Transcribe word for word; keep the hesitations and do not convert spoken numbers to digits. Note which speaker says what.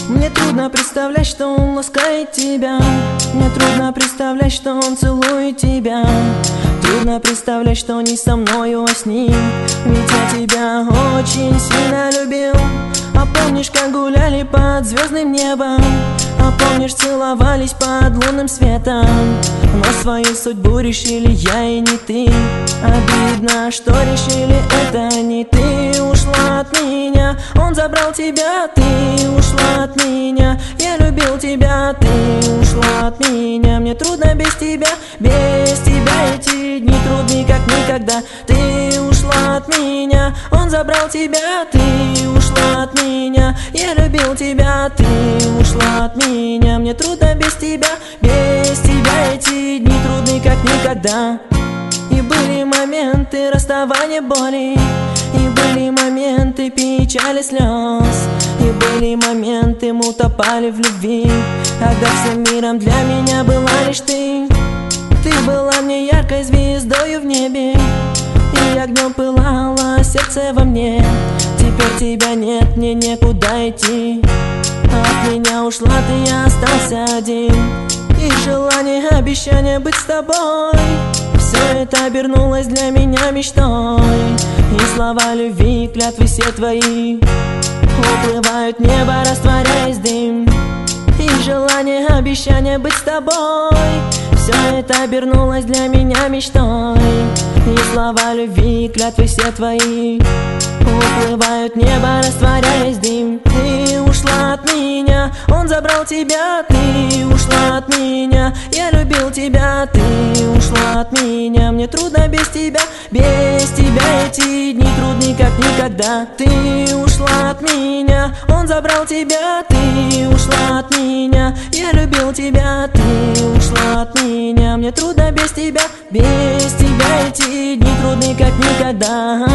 Speaker 1: Мне трудно представлять, что он ласкает тебя. Мне трудно представлять, что он целует тебя. Трудно представлять, что не со мною, а с ним. Ведь я тебя очень сильно любил. А помнишь, как гуляли под звездным небом? А помнишь, целовались под лунным светом? Но свою судьбу решили я и не ты. Обидно, что решили это не ты. Ушла от меня, он забрал тебя. Ты ушла от меня, я любил тебя. Ты ушла от меня, мне трудно без тебя. Без тебя эти дни трудны как никогда. Ты ушла от меня, он забрал тебя. Ты ушла от меня, я любил тебя. Ты ушла от меня, мне трудно без тебя. Без тебя эти дни трудны как никогда. И были моменты расставания боли, и были моменты печали слез, и были моменты мы утопали в любви, когда всем миром для меня была лишь ты. Ты была мне яркой звездою в небе, и огнем пылало сердце во мне. Теперь тебя нет, мне некуда идти. От меня ушла ты, я остался один. И желание, обещание быть с тобой, все это обернулось для меня мечтой. И слова любви, клятвы все твои уплывают в небо, растворяясь в дым. И желание, обещание быть с тобой, все это обернулось для меня мечтой. И слова любви, клятвы все твои уплывают в небо, растворяясь в дым. Ты ушла от меня, он забрал тебя. Ты ушла от меня, я любил тебя. Ты ушла от меня, мне трудно без тебя. Без тебя эти дни трудны как никогда. Ты ушла от меня, он забрал тебя. Ты ушла от меня, я любил тебя. Ты ушла от меня, мне трудно без тебя. Без тебя эти дни трудны как никогда.